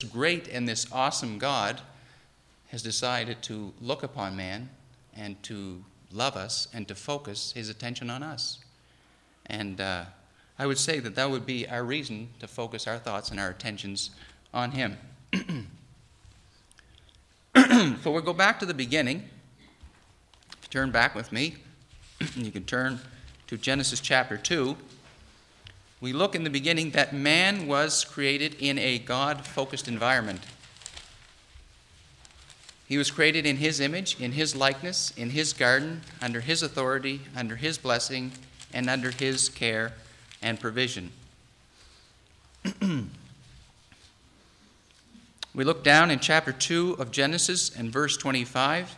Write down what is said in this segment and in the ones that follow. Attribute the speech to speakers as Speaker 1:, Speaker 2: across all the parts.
Speaker 1: great and this awesome God has decided to look upon man and to love us and to focus his attention on us. And I would say that that would be our reason to focus our thoughts and our attentions on him. So we'll go back to the beginning. If you turn back with me, you can turn to Genesis chapter 2. We look in the beginning that man was created in a God-focused environment. He was created in his image, in his likeness, in his garden, under his authority, under his blessing, and under his care and provision. We look down in chapter 2 of Genesis and verse 25.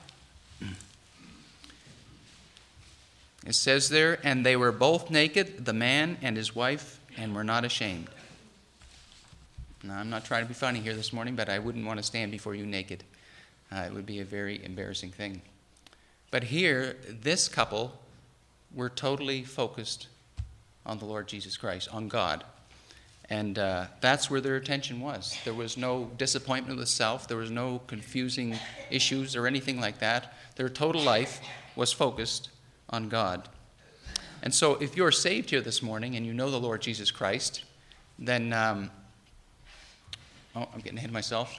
Speaker 1: It says there, "And they were both naked, the man and his wife, and were not ashamed." Now, I'm not trying to be funny here this morning, but I wouldn't want to stand before you naked. It would be a very embarrassing thing. But here, this couple were totally focused on the Lord Jesus Christ, on God. And that's where their attention was. There was no disappointment with self. There was no confusing issues or anything like that. Their total life was focused on God. And so if you're saved here this morning and you know the Lord Jesus Christ, then, I'm getting ahead of myself.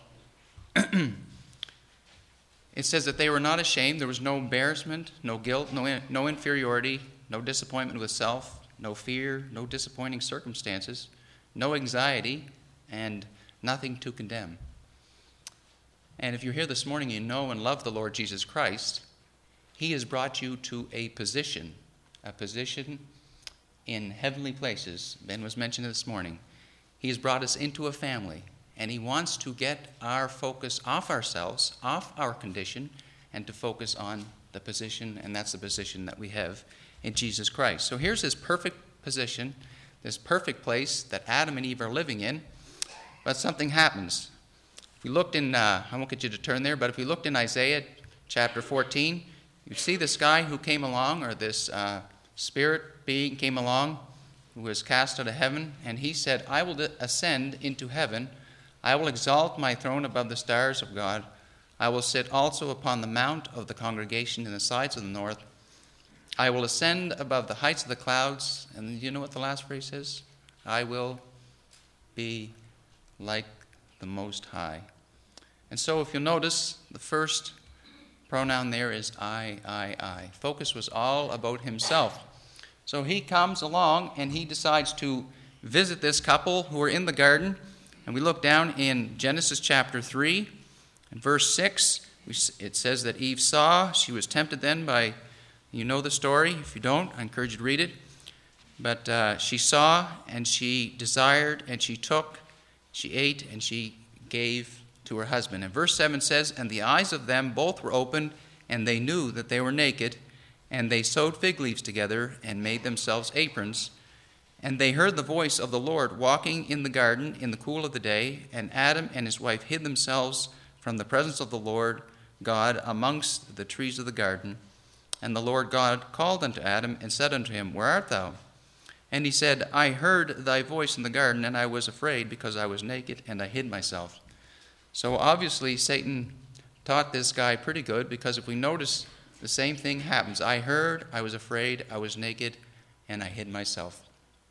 Speaker 1: It says that they were not ashamed. There was no embarrassment, no guilt, no inferiority, no disappointment with self, no fear, no disappointing circumstances, no anxiety, and nothing to condemn. And if you're here this morning, you know and love the Lord Jesus Christ, he has brought you to a position in heavenly places. Ben was mentioning this morning. He has brought us into a family, and he wants to get our focus off ourselves, off our condition, and to focus on the position, and that's the position that we have in Jesus Christ. So here's his perfect position, this perfect place that Adam and Eve are living in, but something happens. If we looked in, I won't get you to turn there, but if we looked in Isaiah chapter 14, you see this guy who came along, or this spirit being came along, who was cast out of heaven, and he said, "I will ascend into heaven. I will exalt my throne above the stars of God. I will sit also upon the mount of the congregation in the sides of the north. I will ascend above the heights of the clouds." And you know what the last phrase is? "I will be like the Most High." And so if you'll notice, the first pronoun there is I. Focus was all about himself. So he comes along and he decides to visit this couple who are in the garden. And we look down in Genesis chapter 3 and verse 6. It says that Eve saw, she was tempted then by, you know the story. If you don't, I encourage you to read it. But she saw and she desired and she took, she ate and she gave to her husband. And verse 7 says, "And the eyes of them both were opened, and they knew that they were naked, and they sewed fig leaves together and made themselves aprons. And they heard the voice of the Lord walking in the garden in the cool of the day, and Adam and his wife hid themselves from the presence of the Lord God amongst the trees of the garden. And the Lord God called unto Adam and said unto him, Where art thou? And he said, I heard thy voice in the garden, and I was afraid, because I was naked, and I hid myself." So obviously Satan taught this guy pretty good, because if we notice, the same thing happens. I heard, I was afraid, I was naked, and I hid myself.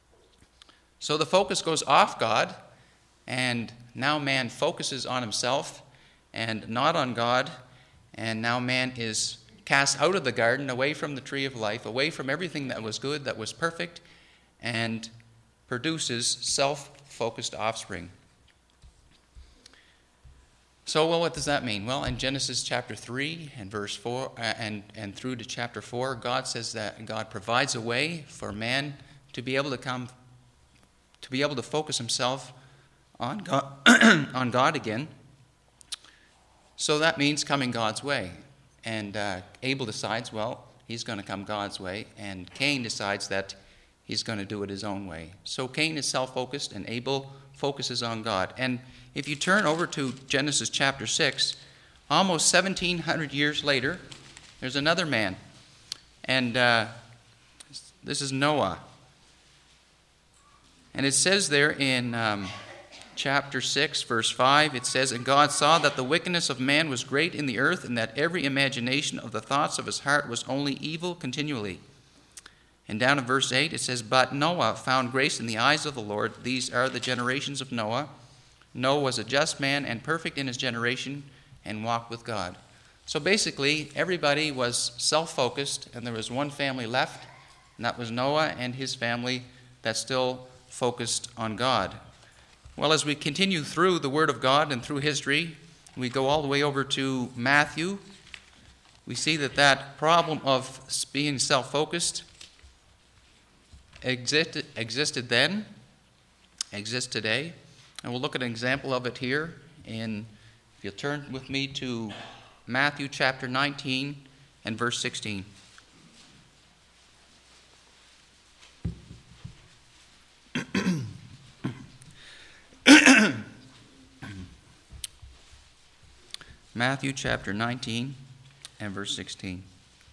Speaker 1: So the focus goes off God, and now man focuses on himself and not on God, and now man is cast out of the garden, away from the tree of life, away from everything that was good, that was perfect, and produces self-focused offspring. So, well, what does that mean? Well, in Genesis chapter 3 and verse 4 and through to chapter 4, God says that God provides a way for man to be able to focus himself on God, on God again. So that means coming God's way. And Abel decides, well, he's going to come God's way, and Cain decides that he's going to do it his own way. So Cain is self-focused, and Abel focuses on God. And if you turn over to Genesis chapter 6, almost 1,700 years later, there's another man. And this is Noah. And it says there in chapter 6, verse 5, it says, "And God saw that the wickedness of man was great in the earth, and that every imagination of the thoughts of his heart was only evil continually." And down in verse 8, it says, "But Noah found grace in the eyes of the Lord. These are the generations of Noah. Noah was a just man and perfect in his generation, and walked with God." So basically, everybody was self-focused, and there was one family left, and that was Noah and his family that still focused on God. Well, as we continue through the Word of God and through history, we go all the way over to Matthew. We see that problem of being self-focused existed then, exists today. And we'll look at an example of it here. If you'll turn with me to Matthew chapter 19 and verse 16. Matthew chapter 19 and verse 16.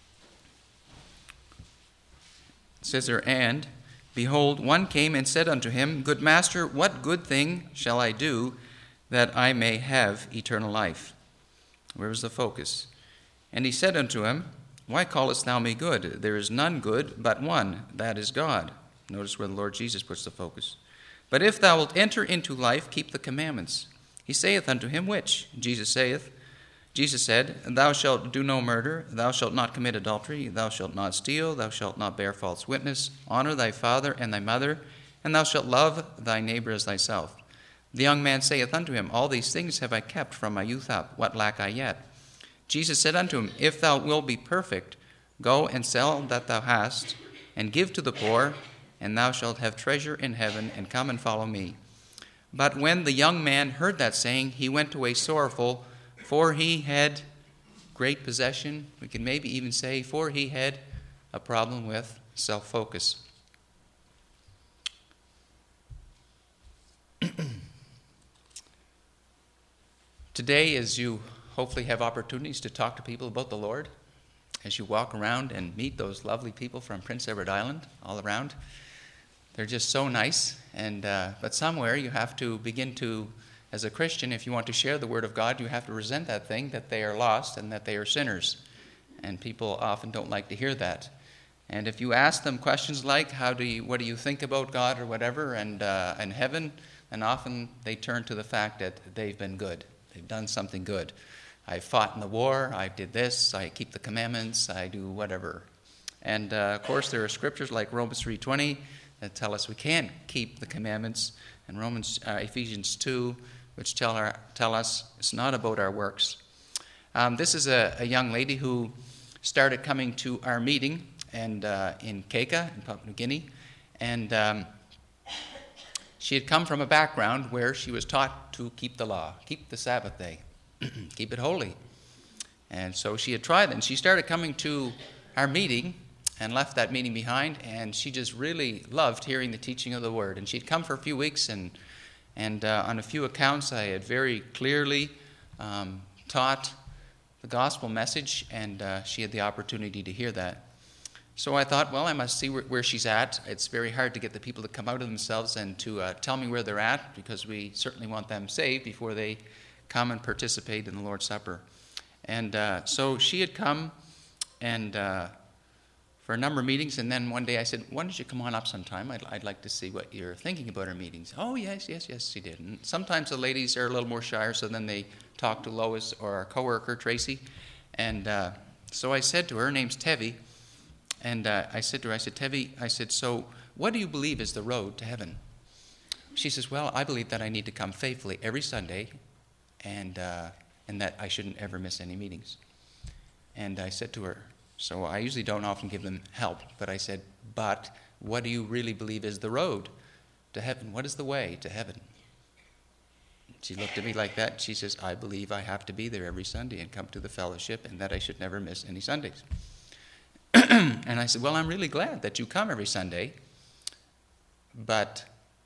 Speaker 1: It says there, "And, behold, one came and said unto him, Good master, what good thing shall I do that I may have eternal life?" Where was the focus? "And he said unto him, Why callest thou me good? There is none good but one, that is God." Notice where the Lord Jesus puts the focus. "But if thou wilt enter into life, keep the commandments." He saith unto him, "Which?" Jesus said, "Thou shalt do no murder, thou shalt not commit adultery, thou shalt not steal, thou shalt not bear false witness, honor thy father and thy mother, and thou shalt love thy neighbor as thyself." The young man saith unto him, "All these things have I kept from my youth up. What lack I yet?" Jesus said unto him, "If thou wilt be perfect, go and sell that thou hast, and give to the poor, and thou shalt have treasure in heaven, and come and follow me." But when the young man heard that saying, he went away sorrowful, for he had great possession. We can maybe even say, for he had a problem with self-focus. Today, as you hopefully have opportunities to talk to people about the Lord, as you walk around and meet those lovely people from Prince Edward Island all around, they're just so nice. But somewhere you have to begin to, as a Christian, if you want to share the Word of God, you have to resent that thing, that they are lost and that they are sinners. And people often don't like to hear that. And if you ask them questions like, what do you think about God or whatever, and heaven, then often they turn to the fact that they've been good. They've done something good. I fought in the war, I did this, I keep the commandments, I do whatever. And of course there are scriptures like Romans 3:20 that tell us we can't keep the commandments, and Ephesians 2, which tell us it's not about our works. This is a young lady who started coming to our meeting in Keika, in Papua New Guinea, and she had come from a background where she was taught to keep the law, keep the Sabbath day, keep it holy. And so she had tried it, and she started coming to our meeting and left that meeting behind, and she just really loved hearing the teaching of the Word. And she'd come for a few weeks, and on a few accounts I had very clearly taught the gospel message, and she had the opportunity to hear that. So I thought, well, I must see where she's at. It's very hard to get the people to come out of themselves and to tell me where they're at, because we certainly want them saved before they come and participate in the Lord's Supper. And so she had come and for a number of meetings, and then one day I said, "Why don't you come on up sometime? I'd like to see what you're thinking about our meetings." "Oh, yes, she did." And sometimes the ladies are a little more shy, so then they talk to Lois or our coworker, Tracy. And so I said to her name's Tevi, and I said to her, Tevi, "So what do you believe is the road to heaven?" She says, "Well, I believe that I need to come faithfully every Sunday, and that I shouldn't ever miss any meetings." And I said to her, so I usually don't often give them help, but I said, "But what do you really believe is the road to heaven? What is the way to heaven?" She looked at me like that. She says, "I believe I have to be there every Sunday and come to the fellowship, and that I should never miss any Sundays." And I said, "Well, I'm really glad that you come every Sunday, but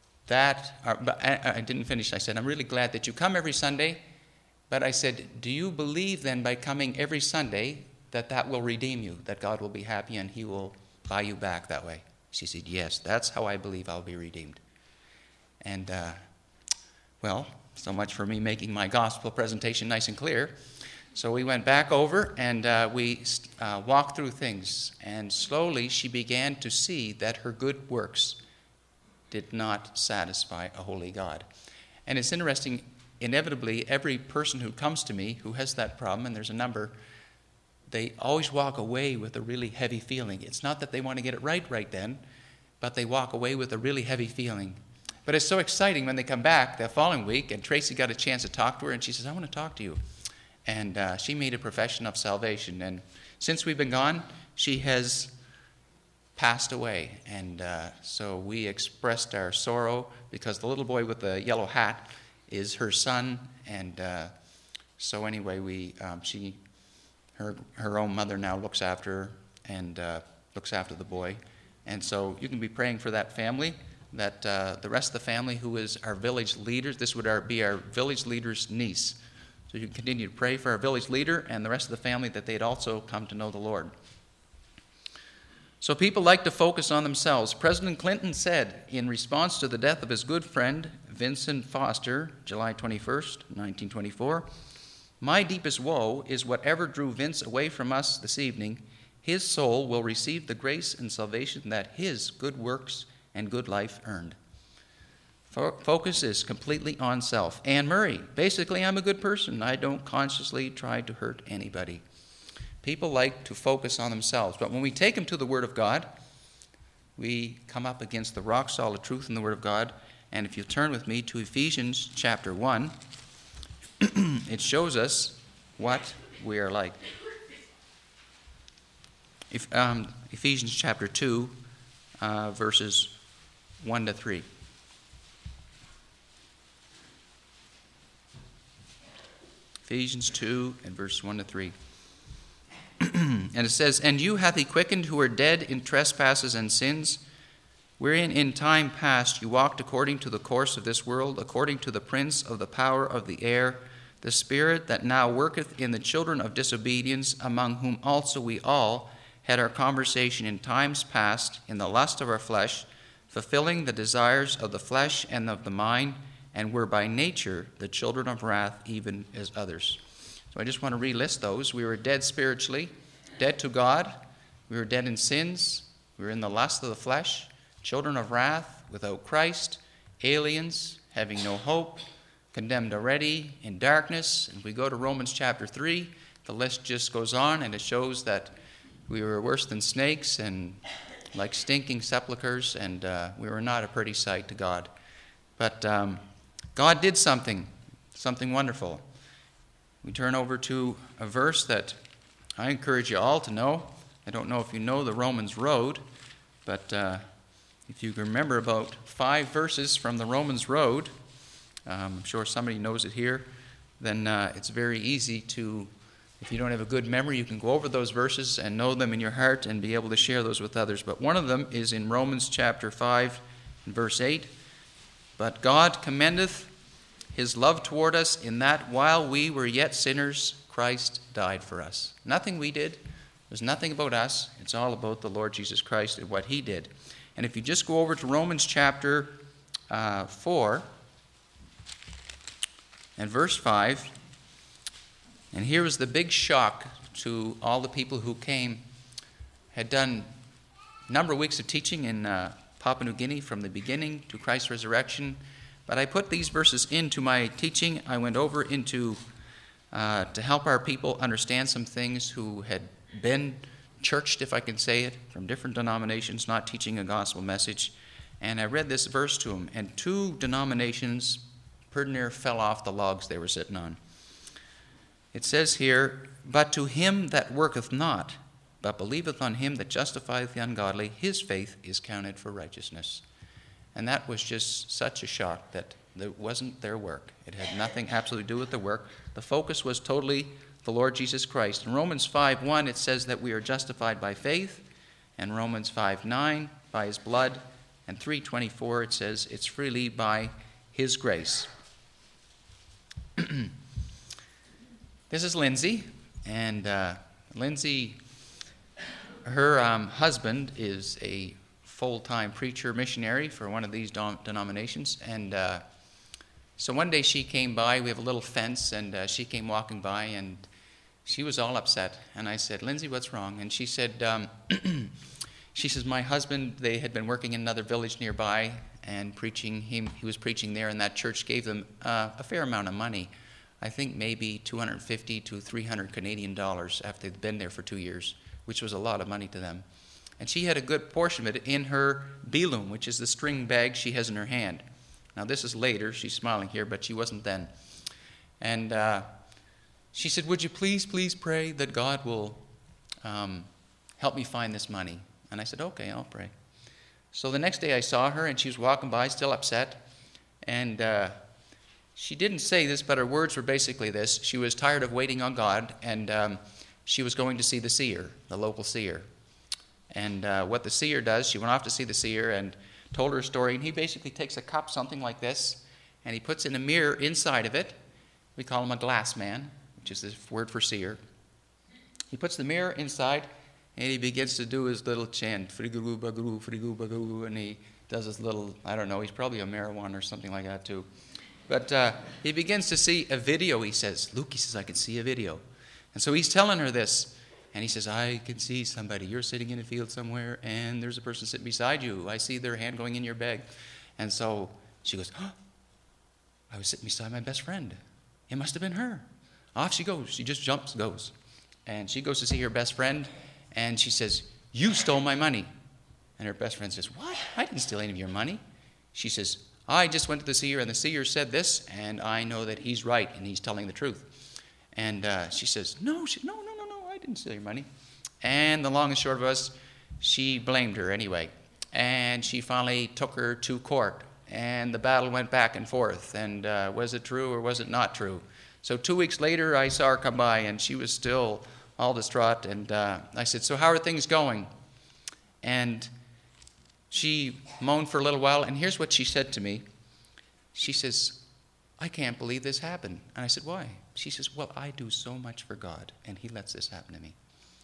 Speaker 1: I didn't finish. I said, "I'm really glad that you come every Sunday, but I said, do you believe then by coming every Sunday that will redeem you, that God will be happy and he will buy you back that way?" She said, "Yes, that's how I believe I'll be redeemed." And Well, so much for me making my gospel presentation nice and clear. So we went back over and we walked through things. And slowly she began to see that her good works did not satisfy a holy God. And it's interesting, inevitably, every person who comes to me who has that problem, and there's a number, they always walk away with a really heavy feeling. It's not that they want to get it right then, but they walk away with a really heavy feeling. But it's so exciting when they come back the following week, and Tracy got a chance to talk to her, and she says, I want to talk to you. And she made a profession of salvation. And since we've been gone, she has passed away. And so we expressed our sorrow because the little boy with the yellow hat is her son. And so anyway, her own mother now looks after her and looks after the boy. And so you can be praying for that family, that the rest of the family who is our village leaders, this would be our village leader's niece. So you can continue to pray for our village leader and the rest of the family that they'd also come to know the Lord. So people like to focus on themselves. President Clinton said in response to the death of his good friend, Vincent Foster, July 21st, 1924, "My deepest woe is whatever drew Vince away from us this evening. His soul will receive the grace and salvation that his good works and good life earned." Focus is completely on self. Anne Murray, basically, I'm a good person. I don't consciously try to hurt anybody. People like to focus on themselves. But when we take them to the Word of God, we come up against the rock-solid truth in the Word of God. And if you turn with me to Ephesians chapter 1, it shows us what we are like. Ephesians chapter 2, verses 1 to 3. Ephesians 2 and verse 1 to 3. And it says, "And you hath he quickened who are dead in trespasses and sins, wherein in time past you walked according to the course of this world, according to the prince of the power of the air, the spirit that now worketh in the children of disobedience, among whom also we all had our conversation in times past in the lust of our flesh, fulfilling the desires of the flesh and of the mind, and were by nature the children of wrath, even as others." So I just want to relist those. We were dead spiritually, dead to God. We were dead in sins. We were in the lust of the flesh, children of wrath, without Christ, aliens, having no hope, condemned already, in darkness. And we go to Romans chapter 3. The list just goes on, and it shows that we were worse than snakes and like stinking sepulchres, and we were not a pretty sight to God. But God did something wonderful. We turn over to a verse that I encourage you all to know. I don't know if you know the Romans Road, but if you can remember about 5 verses from the Romans Road, I'm sure somebody knows it here, then it's very easy to, if you don't have a good memory, you can go over those verses and know them in your heart and be able to share those with others. But one of them is in Romans chapter 5 and verse 8. "But God commendeth his love toward us in that while we were yet sinners, Christ died for us." Nothing we did. There's nothing about us. It's all about the Lord Jesus Christ and what he did. And if you just go over to Romans chapter 4 and verse 5, and here was the big shock to all the people who came, had done a number of weeks of teaching in Papua New Guinea from the beginning to Christ's resurrection. But I put these verses into my teaching. I went over into to help our people understand some things who had been churched, if I can say it, from different denominations, not teaching a gospel message. And I read this verse to them, and 2 denominations pretty near fell off the logs they were sitting on. It says here, "But to him that worketh not, but believeth on him that justifieth the ungodly, his faith is counted for righteousness." And that was just such a shock that it wasn't their work. It had nothing absolutely to do with the work. The focus was totally the Lord Jesus Christ. In Romans 5:1, it says that we are justified by faith. And Romans 5:9, by his blood. And 3:24, it says it's freely by his grace. This is Lindsay. And Lindsay, her husband is a full-time preacher missionary for one of these denominations, and So one day she came by. We have a little fence, and she came walking by, and she was all upset. And I said, Lindsay, what's wrong? And she said, she says, my husband, they had been working in another village nearby and preaching. He was preaching there, and that church gave them a fair amount of money. I think maybe 250 to 300 Canadian dollars after they'd been there for 2 years, which was a lot of money to them. And she had a good portion of it in her bilum, which is the string bag she has in her hand. Now, this is later. She's smiling here, but she wasn't then. And she said, would you please pray that God will help me find this money? And I said, okay, I'll pray. So the next day I saw her, and she was walking by, still upset. And she didn't say this, but her words were basically this. She was tired of waiting on God, and she was going to see the seer, the local seer. And what the seer does, she went off to see the seer and told her a story. And he basically takes a cup, something like this, and he puts in a mirror inside of it. We call him a glass man, which is the word for seer. He puts the mirror inside, and he begins to do his little chant, friguru baguru, frigu baguru, and he does his little, I don't know, he's probably a marijuana or something like that too. But he begins to see a video, he says. Luke, he says, I can see a video. And so he's telling her this, and he says, I can see somebody. You're sitting in a field somewhere, and there's a person sitting beside you. I see their hand going in your bag. And so she goes, I was sitting beside my best friend. It must have been her. Off she goes. She just jumps, goes. And she goes to see her best friend, and she says, you stole my money. And her best friend says, what? I didn't steal any of your money. She says, I just went to the seer, and the seer said this, and I know that he's right, and he's telling the truth. And she says, no, I didn't steal your money. And the long and short of us, she blamed her anyway. And she finally took her to court, and the battle went back and forth. And was it true or was it not true? So 2 weeks later, I saw her come by, and she was still all distraught. And I said, so how are things going? And she moaned for a little while, and here's what she said to me. She says, I can't believe this happened. And I said, why? She says, well, I do so much for God, and he lets this happen to me.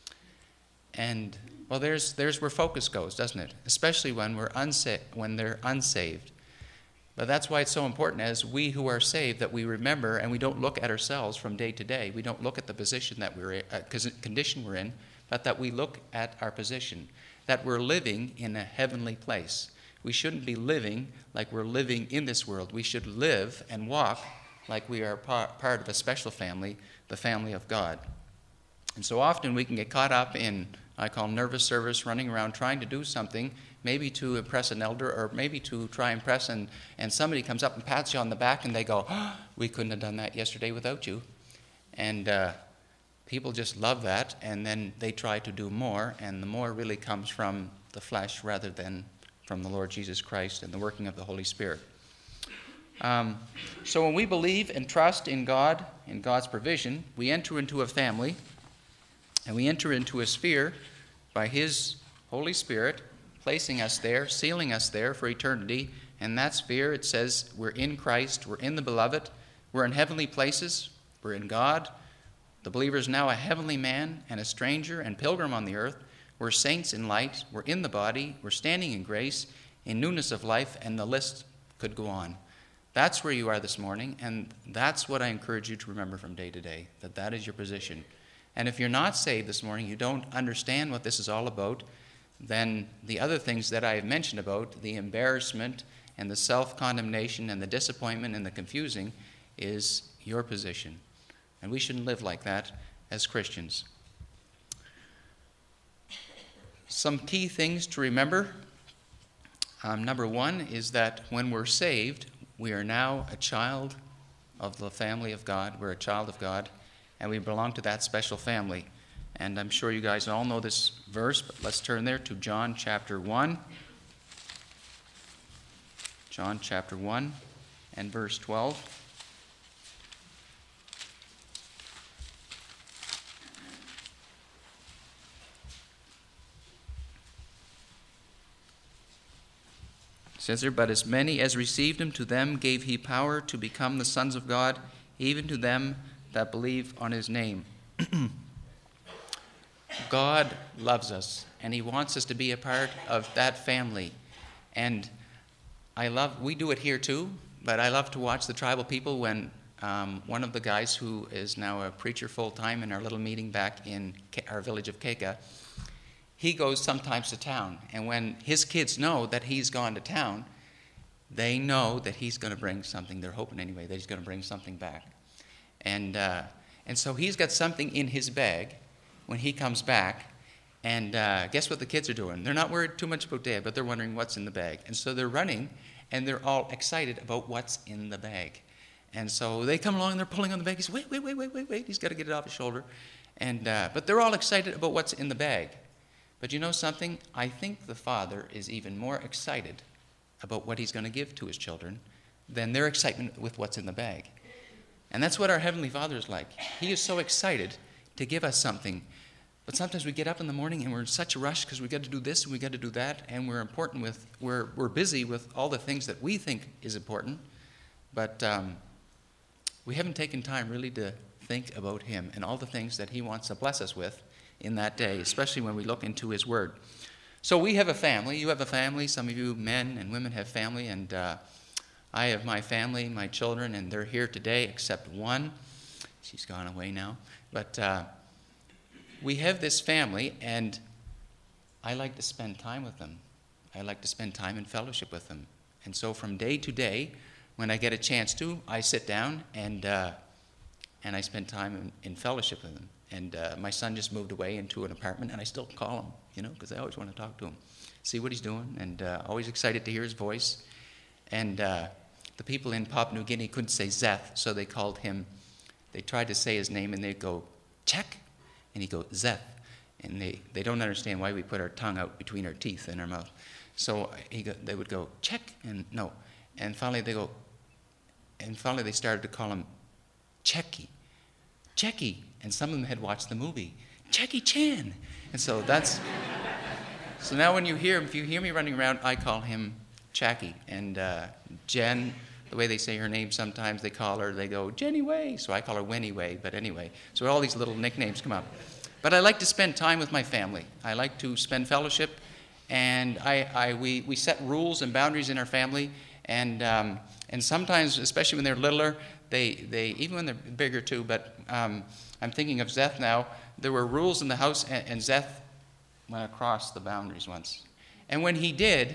Speaker 1: And, well, there's where focus goes, doesn't it? Especially when when they're unsaved. But that's why it's so important, as we who are saved, that we remember and we don't look at ourselves from day to day. We don't look at the position that we're in, condition we're in, but that we look at our position, that we're living in a heavenly place. We shouldn't be living like we're living in this world. We should live and walk like we are part of a special family, the family of God. And so often we can get caught up in, I call nervous service, running around trying to do something, maybe to impress an elder or maybe to try and impress, and somebody comes up and pats you on the back and they go, we couldn't have done that yesterday without you. And people just love that, and then they try to do more, and the more really comes from the flesh rather than from the Lord Jesus Christ and the working of the Holy Spirit. So when we believe and trust in God, in God's provision, we enter into a family, and we enter into a sphere by his Holy Spirit, placing us there, sealing us there for eternity. And that sphere, it says, we're in Christ, we're in the Beloved, we're in heavenly places, we're in God. The believer is now a heavenly man and a stranger and pilgrim on the earth. We're saints in light, we're in the body, we're standing in grace, in newness of life, and the list could go on. That's where you are this morning, and that's what I encourage you to remember from day to day, that is your position. And if you're not saved this morning, you don't understand what this is all about, then the other things that I have mentioned about, the embarrassment and the self-condemnation and the disappointment and the confusing, is your position. And we shouldn't live like that as Christians. Some key things to remember. Number one is that when we're saved, we are now a child of the family of God. We're a child of God, and we belong to that special family. And I'm sure you guys all know this verse, but let's turn there to John chapter 1. John chapter 1 and verse 12. It says there, but as many as received him, to them gave he power to become the sons of God, even to them that believe on his name. God loves us, and he wants us to be a part of that family. And we do it here too, but I love to watch the tribal people when one of the guys who is now a preacher full-time in our little meeting back in our village of Keka, he goes sometimes to town. And when his kids know that he's gone to town, they know that he's going to bring something. They're hoping anyway that he's going to bring something back. And so he's got something in his bag when he comes back. And guess what the kids are doing? They're not worried too much about Dad, but they're wondering what's in the bag. And so they're running, and they're all excited about what's in the bag. And so they come along, and they're pulling on the bag. He says, wait. He's got to get it off his shoulder. But they're all excited about what's in the bag. But you know something? I think the father is even more excited about what he's going to give to his children than their excitement with what's in the bag. And that's what our Heavenly Father is like. He is so excited to give us something. But sometimes we get up in the morning and we're in such a rush because we got to do this and we got to do that, and we're busy with all the things that we think is important, but we haven't taken time really to think about Him and all the things that He wants to bless us with in that day, especially when we look into His Word. So we have a family. You have a family. Some of you men and women have family, and I have my family, my children, and they're here today except one. She's gone away now. But we have this family, and I like to spend time with them. I like to spend time in fellowship with them. And so from day to day, when I get a chance to, I sit down and I spend time in fellowship with them. And my son just moved away into an apartment, and I still call him, because I always want to talk to him, see what he's doing, and always excited to hear his voice. And the people in Papua New Guinea couldn't say Zeth, so they tried to say his name, and they'd go, Czech, and he'd go, Zeth. And they don't understand why we put our tongue out between our teeth in our mouth. So they would go, Czech, and no. And finally they started to call him Checky. And some of them had watched the movie, Jackie Chan. And so so now when if you hear me running around, I call him Jackie. And Jen, the way they say her name sometimes, they go, Jenny Way. So I call her Winnie Way, but anyway. So all these little nicknames come up. But I like to spend time with my family. I like to spend fellowship, and we set rules and boundaries in our family. And sometimes, especially when they're littler, they even when they're bigger too, but I'm thinking of Zeth now. There were rules in the house, and Zeth went across the boundaries once. And when he did,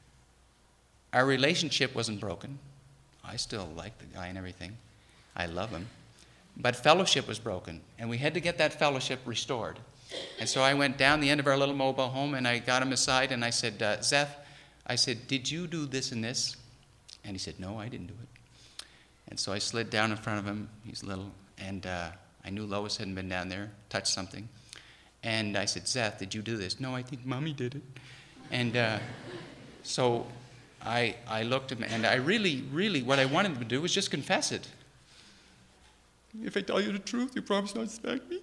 Speaker 1: our relationship wasn't broken. I still like the guy and everything. I love him. But fellowship was broken, and we had to get that fellowship restored. And so I went down the end of our little mobile home, and I got him aside, and I said, Zeth, did you do this and this? And he said, no, I didn't do it. And so I slid down in front of him. He's little, and I knew Lois hadn't been down there, touched something. And I said, Zeth, did you do this? No, I think Mommy did it. And so I looked at him, and I really, what I wanted him to do was just confess it. If I tell you the truth, you promise not to smack me?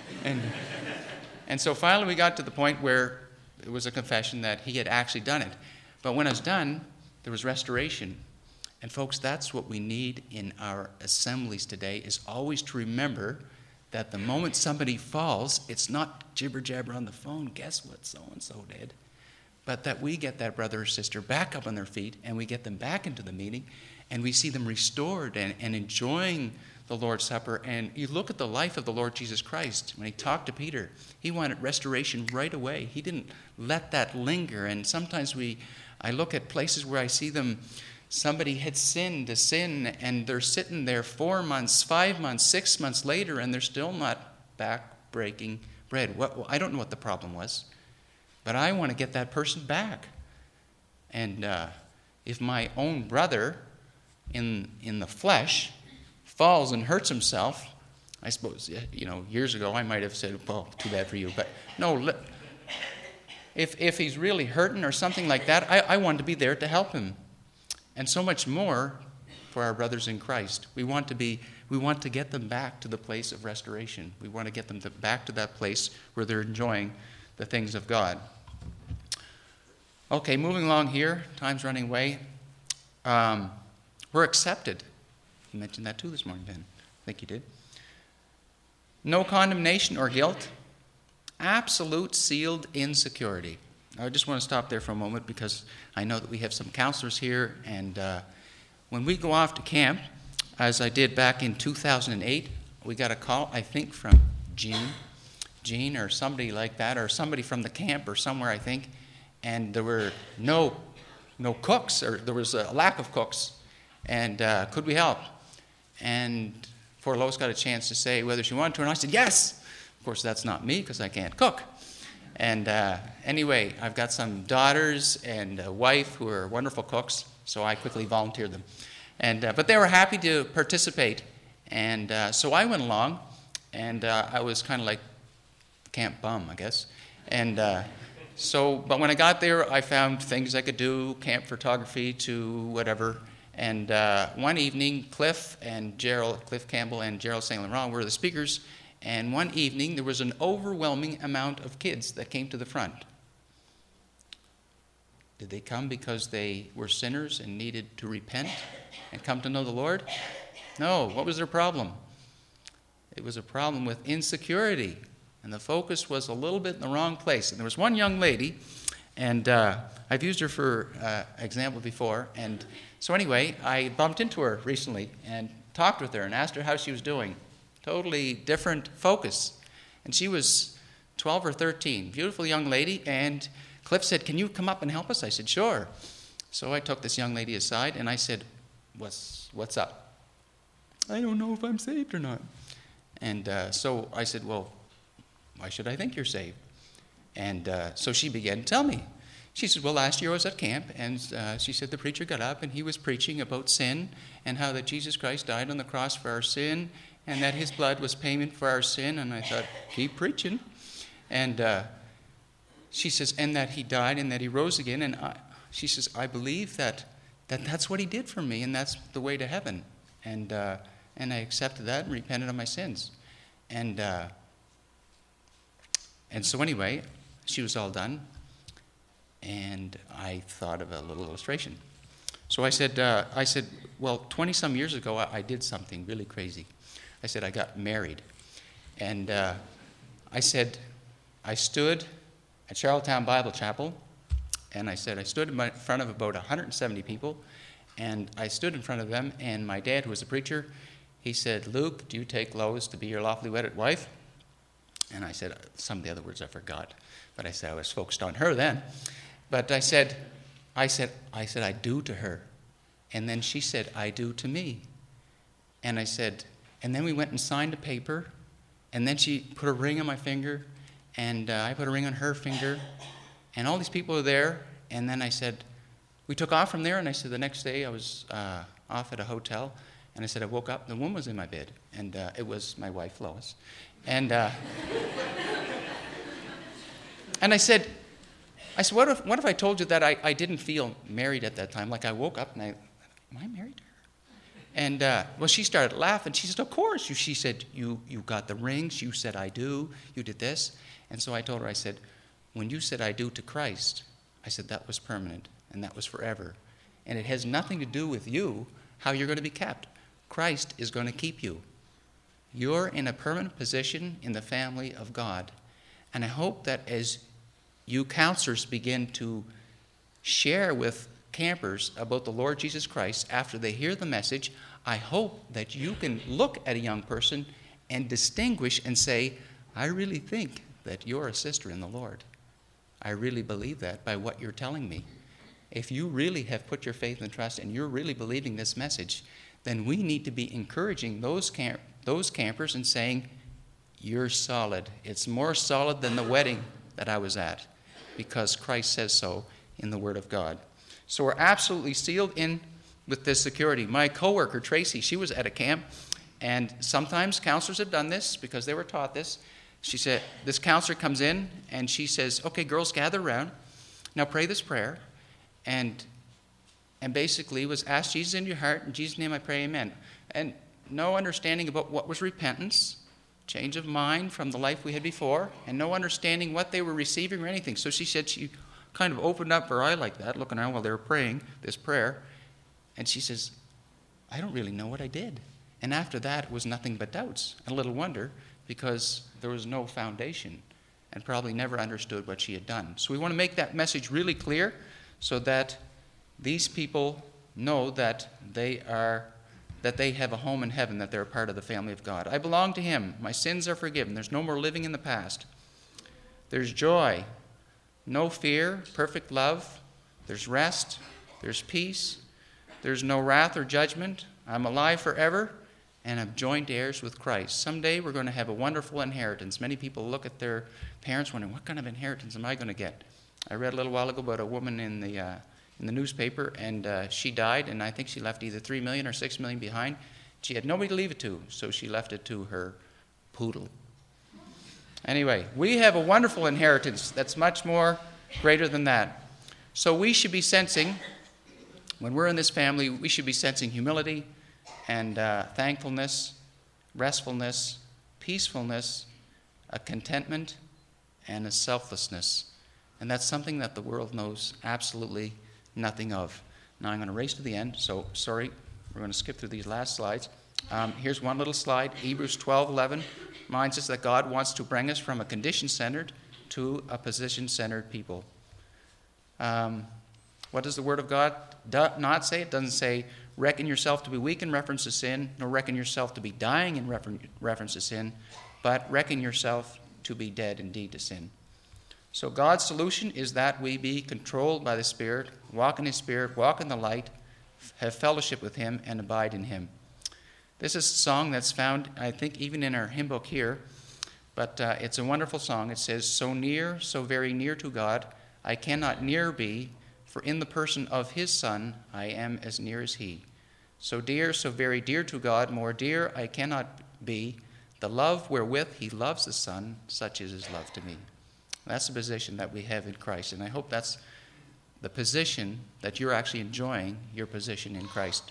Speaker 1: And so finally we got to the point where it was a confession that he had actually done it. But when it was done, there was restoration. And folks, that's what we need in our assemblies today, is always to remember that the moment somebody falls, it's not jibber-jabber on the phone, guess what so-and-so did, but that we get that brother or sister back up on their feet, and we get them back into the meeting, and we see them restored and enjoying the Lord's Supper. And you look at the life of the Lord Jesus Christ. When he talked to Peter, he wanted restoration right away. He didn't let that linger. And sometimes I look at places where I see them, somebody had sinned a sin, and they're sitting there 4 months, 5 months, 6 months later, and they're still not back breaking bread. I don't know what the problem was, but I want to get that person back. And if my own brother in the flesh falls and hurts himself, I suppose, years ago I might have said, well, too bad for you. But no, if he's really hurting or something like that, I want to be there to help him. And so much more for our brothers in Christ. We want to get them back to the place of restoration. We want to get them back to that place where they're enjoying the things of God. Okay, moving along here. Time's running away. We're accepted. You mentioned that too this morning, Ben. I think you did. No condemnation or guilt. Absolute sealed insecurity. I just want to stop there for a moment because I know that we have some counselors here, and when we go off to camp, as I did back in 2008, we got a call, I think, from Jean or somebody like that, or somebody from the camp or somewhere, I think, and there were no cooks, or there was a lack of cooks, and could we help? And poor Lois got a chance to say whether she wanted to, and I said yes. Of course, that's not me because I can't cook. And anyway, I've got some daughters and a wife who are wonderful cooks, so I quickly volunteered them. And but they were happy to participate, and so I went along, and I was kind of like camp bum, I guess. And but when I got there, I found things I could do, camp photography to whatever. And one evening, Cliff Campbell and Gerald St. Laurent were the speakers. And one evening, there was an overwhelming amount of kids that came to the front. Did they come because they were sinners and needed to repent and come to know the Lord? No. What was their problem? It was a problem with insecurity. And the focus was a little bit in the wrong place. And there was one young lady, and I've used her for example before. And so anyway, I bumped into her recently and talked with her and asked her how she was doing. Totally different focus. And she was 12 or 13, beautiful young lady. And Cliff said, "Can you come up and help us?" I said, "Sure." So I took this young lady aside and I said, What's up? "I don't know if I'm saved or not." And so I said, "Well, why should I think you're saved?" And so she began to tell me. She said, "Well, last year I was at camp, and she said the preacher got up and he was preaching about sin and how that Jesus Christ died on the cross for our sin and that his blood was payment for our sin." And I thought, keep preaching. And she says, "And that he died and that he rose again." And she says, "I believe that's what he did for me, and that's the way to heaven." And I accepted that and repented of my sins. And so anyway, she was all done, and I thought of a little illustration. So I said, "Well, 20-some years ago, I did something really crazy." I said, "I got married." And I said, I stood at Charlottetown Bible Chapel, and I said, I stood in front of about 170 people, and I stood in front of them, and my dad, who was a preacher, he said, "Luke, do you take Lois to be your lawfully wedded wife?" And I said, some of the other words I forgot, but I said I was focused on her then. But I said, "I do to her." And then she said, "I do to me." And I said, and then we went and signed a paper, and then she put a ring on my finger, and I put a ring on her finger, and all these people were there. And then I said, we took off from there, and I said the next day I was off at a hotel, and I said I woke up, and the woman was in my bed, and it was my wife, Lois. And and I said, what if I told you that I didn't feel married at that time? Like I woke up and am I married to her? And well, she started laughing. She said, "Of course." She said, you got the rings. You said, "I do." You did this. And so I told her, I said, when you said "I do" to Christ, I said that was permanent and that was forever. And it has nothing to do with you, how you're going to be kept. Christ is going to keep you. You're in a permanent position in the family of God. And I hope that as you counselors begin to share with campers about the Lord Jesus Christ after they hear the message, I hope that you can look at a young person and distinguish and say, "I really think that you're a sister in the Lord. I really believe that by what you're telling me." If you really have put your faith and trust and you're really believing this message, then we need to be encouraging those campers and saying, "You're solid. It's more solid than the wedding that I was at, because Christ says so in the Word of God." So we're absolutely sealed in with this security. My coworker, Tracy, she was at a camp, and sometimes counselors have done this because they were taught this. She said, this counselor comes in, and she says, "Okay, girls, gather around. Now pray this prayer." And basically was, "Ask Jesus into your heart. In Jesus' name I pray, amen." And no understanding about what was repentance, change of mind from the life we had before, and no understanding what they were receiving or anything. So she said she kind of opened up her eye like that, looking around while they were praying this prayer. And she says, "I don't really know what I did." And after that, it was nothing but doubts. And a little wonder, because there was no foundation and probably never understood what she had done. So we want to make that message really clear so that these people know that they have a home in heaven, that they're a part of the family of God. I belong to him. My sins are forgiven. There's no more living in the past. There's joy, no fear, perfect love. There's rest. There's peace. There's no wrath or judgment. I'm alive forever, and I'm joint heirs with Christ. Someday we're going to have a wonderful inheritance. Many people look at their parents wondering, what kind of inheritance am I going to get? I read a little while ago about a woman in the newspaper, and she died, and I think she left either $3 million or $6 million behind. She had nobody to leave it to, so she left it to her poodle. Anyway, we have a wonderful inheritance that's much more greater than that. So we should be sensing, when we're in this family, we should be sensing humility and thankfulness, restfulness, peacefulness, a contentment, and a selflessness. And that's something that the world knows absolutely nothing of. Now I'm going to race to the end, so sorry, we're going to skip through these last slides. Here's one little slide. Hebrews 12:11 reminds us that God wants to bring us from a condition-centered to a position-centered people. What does the Word of God not say? It doesn't say, reckon yourself to be weak in reference to sin, nor reckon yourself to be dying in reference to sin, but reckon yourself to be dead indeed to sin. So God's solution is that we be controlled by the Spirit, walk in His Spirit, walk in the light, have fellowship with Him, and abide in Him. This is a song that's found, I think, even in our hymn book here, but it's a wonderful song. It says, so near, so very near to God, I cannot near be, for in the person of His Son, I am as near as He. So dear, so very dear to God, more dear I cannot be, the love wherewith He loves the Son, such is His love to me. That's the position that we have in Christ, and I hope that's the position that you're actually enjoying, your position in Christ.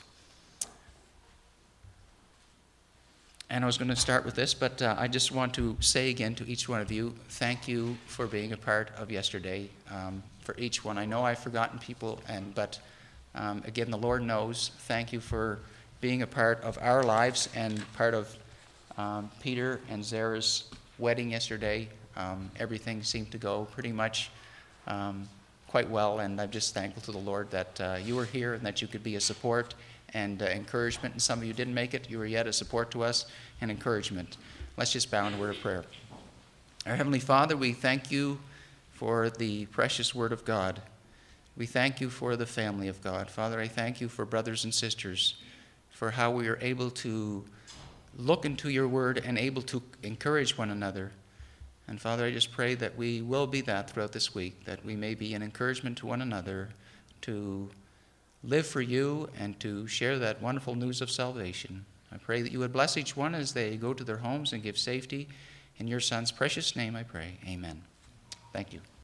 Speaker 1: And I was going to start with this, but I just want to say again to each one of you, thank you for being a part of yesterday. For each one, I know I've forgotten people, but again, the Lord knows. Thank you for being a part of our lives and part of Peter and Zara's wedding yesterday. Everything seemed to go pretty much quite well, and I'm just thankful to the Lord that you were here and that you could be a support and encouragement. And some of you didn't make it. You were yet a support to us and encouragement. Let's just bow in a word of prayer. Our Heavenly Father, we thank you for the precious Word of God. We thank you for the family of God. Father, I thank you for brothers and sisters, for how we are able to look into your Word and able to encourage one another. And Father, I just pray that we will be that throughout this week, that we may be an encouragement to one another to live for you and to share that wonderful news of salvation. I pray that you would bless each one as they go to their homes and give safety. In your Son's precious name I pray. Amen. Thank you.